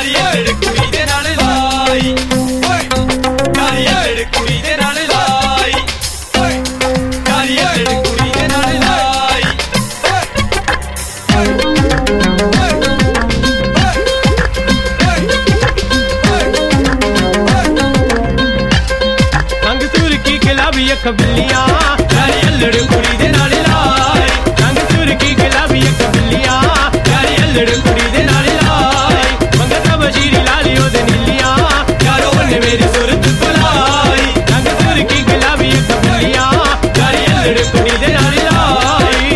ਯਾਰੀ ਅਲੜ ਕੁੜੀ ਦੇ ਨਾਲ ਲਾਈ ਯਾਰੀ ਅਲੜ ਕੁੜੀ ਦੇ ਨਾਲ ਲਾਈ ਯਾਰੀ ਅਲੜ ਕੁੜੀ ਦੇ ਨਾਲ ਲਾਈ रंग सूर की गुलाबी अख बिल्लियां ਯਾਰੀ ਅਲੜ ਕੁੜੀ ਦੇ ਨਾਲ ਲਾਈ रंग सूर की गुलाबी अख बिल्लियां ਯਾਰੀ ਅਲੜ ਕੁੜੀ ਦੇ ਨਾਲ ਲਾਈ मंगता बशीरी लाली ओदे नीलियां ਯਾਰੋ ਉਹਨੇ ਮੇਰੀ ਸੁਰਤ ਬੁਲਾਈ रंग सूर की गुलाबी अख बिल्लियां ਯਾਰੀ ਅਲੜ ਕੁੜੀ ਦੇ ਨਾਲ ਲਾਈ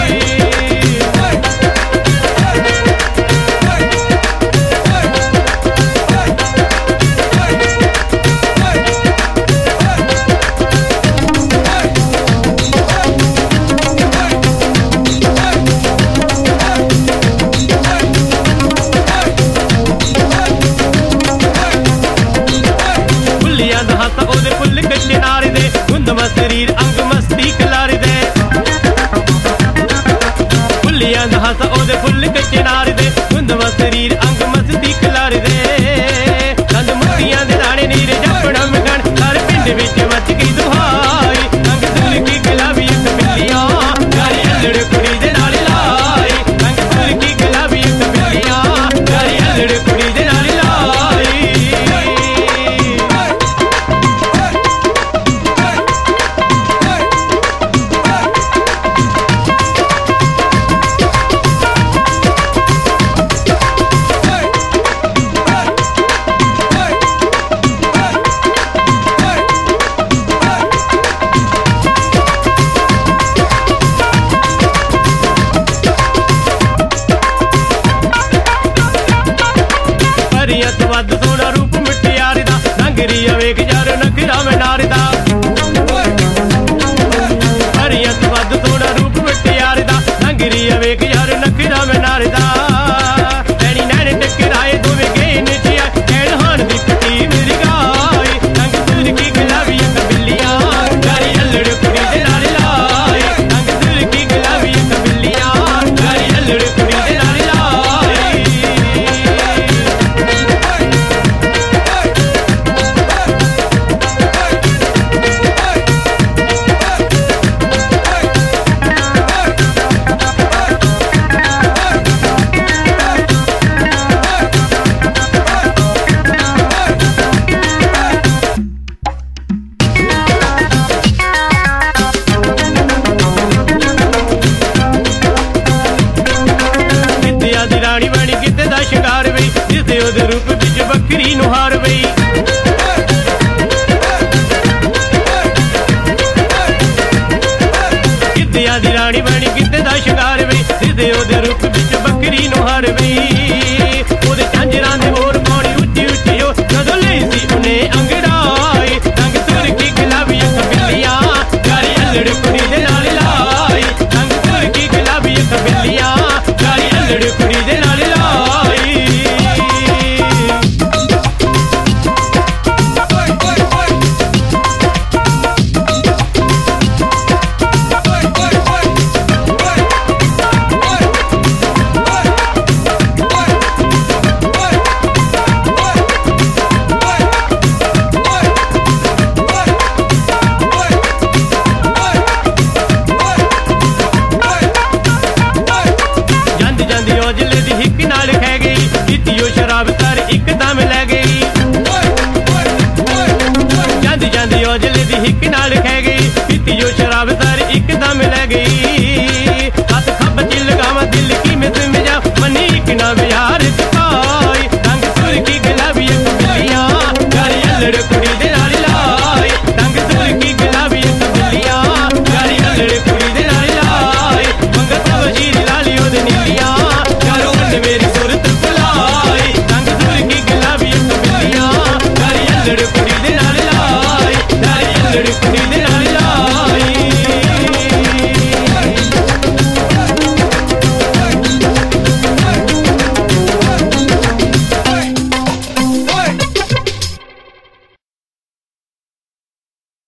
फुल्लियां दा हाथ ओदे फुल्ल कच्चे नार दे गुंदमा शरीर अंग मस्ती कलार दे फुल्लियां दा हाथ ओदे फुल्ल कच्चे नार दे गुंदमा शरीर अंग मस्ती कलार दे दंद मुक्तियां दे दाने नीर जपड़ा मगन हर पिंड विच मच गई दुहाई रंग सूर की गुलाबी अख बिल्लियां ਯਾਰੀ ਅਲੜ ਕੁੜੀ ਦੇ ਨਾਲ ਲਾਈ रंग सूर की गुलाबी अख बिल्लियां ਯਾਰੀ ਅਲੜ ਕੁੜੀ ਦੇ ਨਾਲ ਲਾਈ हरिया तो वध सोना रूप मिटियार दा रंगरी वेख यार नखरा में नार दा हरिया तो वध सोना रूप मिटियार दा रंगरी वेख यार नखरा में नार दा नैनी नैन टकराए दोवे गए निचिया कैन हान दी पटी मेरी गाय रंग सूर की गुलाबी अख बिल्लियां ਯਾਰੀ ਅਲੜ ਕੁੜੀ ਦੇ ਨਾਲ ਲਾਈ रंग सूर की गुलाबी अख बिल्लियां ਯਾਰੀ ਅਲੜ ਕੁੜੀ ਦੇ ਨਾਲ ਲਾਈ विद्या दी रानी बनी किते दा शिंगार वे जिसदे ओदे रूप विच बकरी नु हार वे विद्या दी रानी बनी किते दा शिंगार वे जिसदे ओदे रूप विच बकरी नु हार वे ओदे झांजरां दे मोर पानी उच्ची उच्ची हो जदों लई सी उन्ने अंगड़ाई रंग सूर की गुलाबी अख बिल्लियां ਯਾਰੀ ਅਲੜ ਕੁੜੀ ਦੇ ਨਾਲ ਲਾਈ रंग सूर की गुलाबी अख बिल्लियां ਯਾਰੀ ਅਲੜ ਕੁੜੀ